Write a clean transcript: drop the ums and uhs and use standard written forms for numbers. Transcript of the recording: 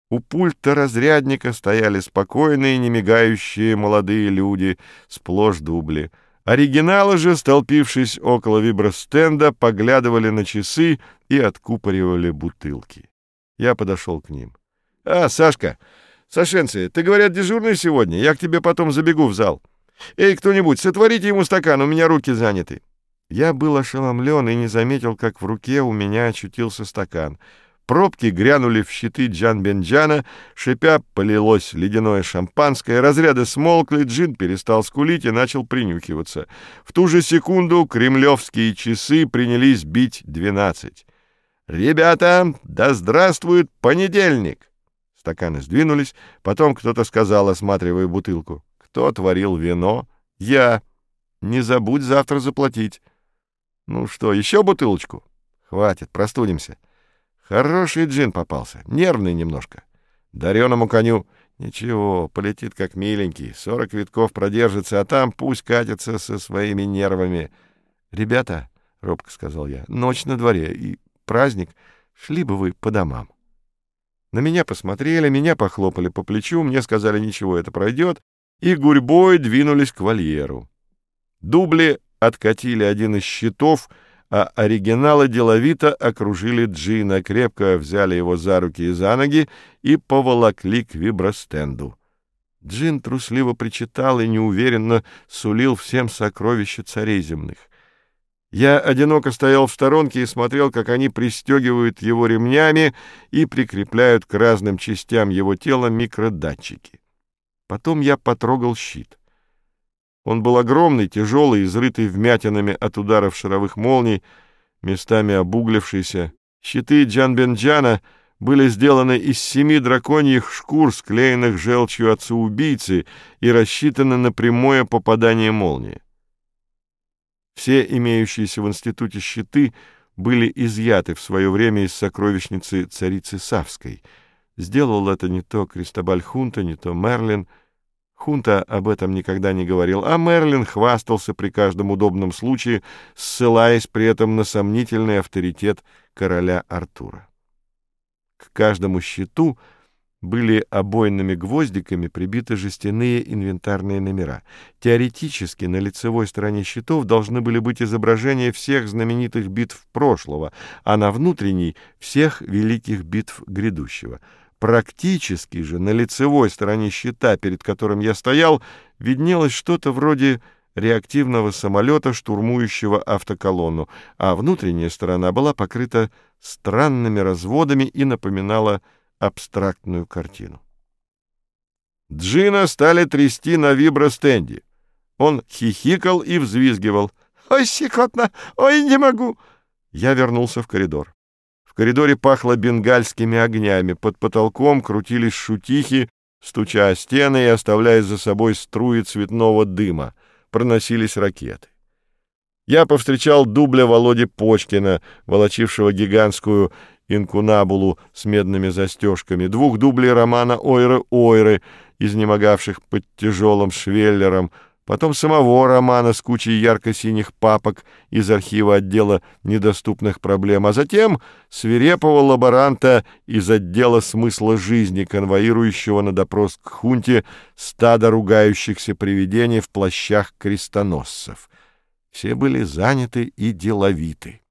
У пульта разрядника стояли спокойные, немигающие молодые люди, сплошь дубли. Оригиналы же, столпившись около вибростенда, поглядывали на часы и откупоривали бутылки. Я подошел к ним. — Сашка! Сашенцы, ты, говорят, дежурный сегодня? Я к тебе потом забегу в зал. Эй, кто-нибудь, сотворите ему стакан, у меня руки заняты. Я был ошеломлен и не заметил, как в руке у меня очутился стакан. Пробки грянули в щиты Джанбенджана, шипя полилось ледяное шампанское, разряды смолкли, джин перестал скулить и начал принюхиваться. В ту же секунду кремлевские часы принялись бить 12. «Ребята, да здравствует понедельник!» Стаканы сдвинулись, потом кто-то сказал, осматривая бутылку. «Кто творил вино?» «Я. Не забудь завтра заплатить». «Ну что, еще бутылочку?» «Хватит, простудимся». Хороший джин попался, нервный немножко. Дареному коню ничего, полетит как миленький, 40 витков продержится, а там пусть катится со своими нервами. — Ребята, — робко сказал я, — ночь на дворе и праздник, шли бы вы по домам. На меня посмотрели, меня похлопали по плечу, мне сказали, ничего, это пройдет, и гурьбой двинулись к вольеру. Дубли откатили один из щитов, а оригиналы деловито окружили джина, крепко взяли его за руки и за ноги и поволокли к вибростенду. Джин трусливо причитал и неуверенно сулил всем сокровища царей земных. Я одиноко стоял в сторонке и смотрел, как они пристегивают его ремнями и прикрепляют к разным частям его тела микродатчики. Потом я потрогал щит. Он был огромный, тяжелый, изрытый вмятинами от ударов шаровых молний, местами обуглившийся. Щиты Джанбенджана были сделаны из 7 драконьих шкур, склеенных желчью отца-убийцы, и рассчитаны на прямое попадание молнии. Все имеющиеся в институте щиты были изъяты в свое время из сокровищницы царицы Савской. Сделал это не то Кристобаль Хунта, не то Мерлин. Хунта об этом никогда не говорил, а Мерлин хвастался при каждом удобном случае, ссылаясь при этом на сомнительный авторитет короля Артура. К каждому щиту были обойными гвоздиками прибиты жестяные инвентарные номера. Теоретически на лицевой стороне щитов должны были быть изображения всех знаменитых битв прошлого, а на внутренней — всех великих битв грядущего. Практически же на лицевой стороне щита, перед которым я стоял, виднелось что-то вроде реактивного самолета, штурмующего автоколонну, а внутренняя сторона была покрыта странными разводами и напоминала абстрактную картину. Джина стали трясти на вибростенде. Он хихикал и взвизгивал. «Ой, щекотно! Ой, не могу!» Я вернулся в коридор. В коридоре пахло бенгальскими огнями, под потолком крутились шутихи, стуча о стены и оставляя за собой струи цветного дыма. Проносились ракеты. Я повстречал дубля Володи Почкина, волочившего гигантскую инкунабулу с медными застежками, 2 дублей романа Ойры-Ойры, изнемогавших под тяжелым швеллером, потом самого романа с кучей ярко-синих папок из архива отдела недоступных проблем, а затем свирепого лаборанта из отдела смысла жизни, конвоирующего на допрос к хунте стадо ругающихся привидений в плащах крестоносцев. Все были заняты и деловиты.